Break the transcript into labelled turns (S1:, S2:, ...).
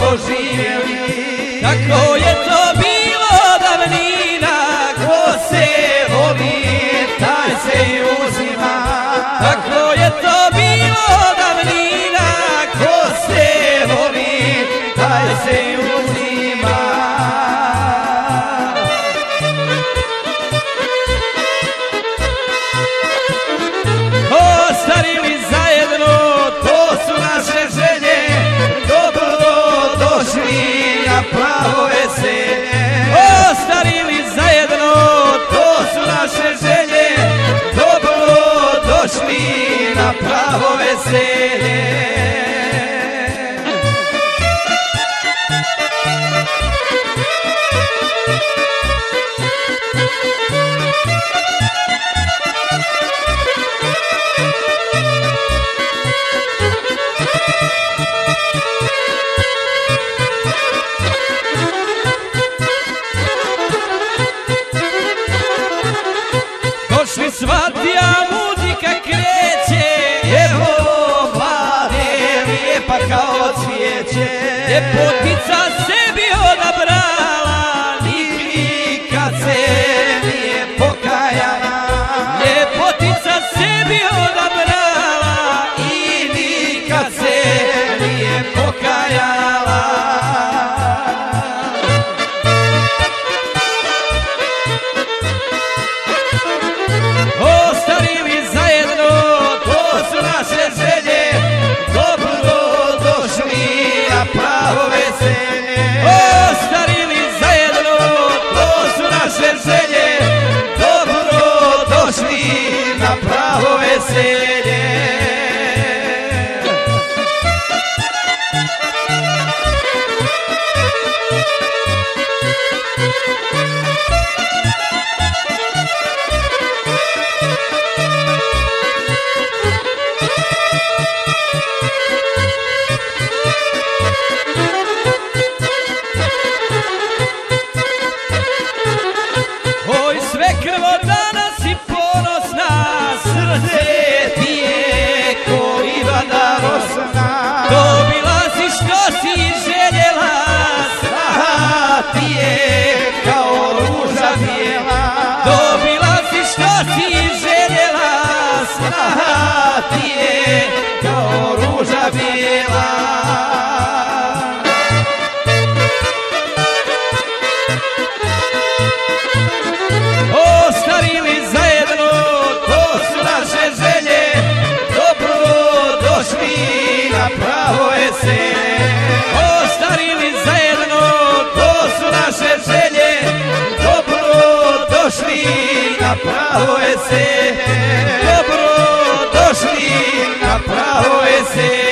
S1: doživjeli. Tako je to bilo davnina, ko se voli, taj se i uzima. Tako je to bilo davnina, ko se voli, taj se i uzima. Ostarili zajedno, to su naše želje, dobro došli na pravo veselje. Ostarili zajedno, to su naše želje, dobro došli na pravo veselje. Došli svatija, muzika kreće, evo mlade, lijepa kao cvijeće. Ljepotica sebi odabrala, nikad se nije pokajala. Ljepotica sebi odabrala i nikad se nije pokajala. Ostarili zajedno, to su naše želje, dobro došli na pravo veselje. Ostarili zajedno, to su naše želje, dobro došli na pravo veselje. Oj, sve krvo danas i ponosna, srce ti je ko Ivana Rosna. Dobila si što si željela, snaha ti je kao ruža bijela. Dobila si što si željela, snaha ti je kao ruža bijela. Ostarili zajedno, to su naše želje, dobro došli na pravo veselje. Ostarili zajedno, to su naše želje, dobro došli na pravo veselje. Dobro došli na pravo veselje.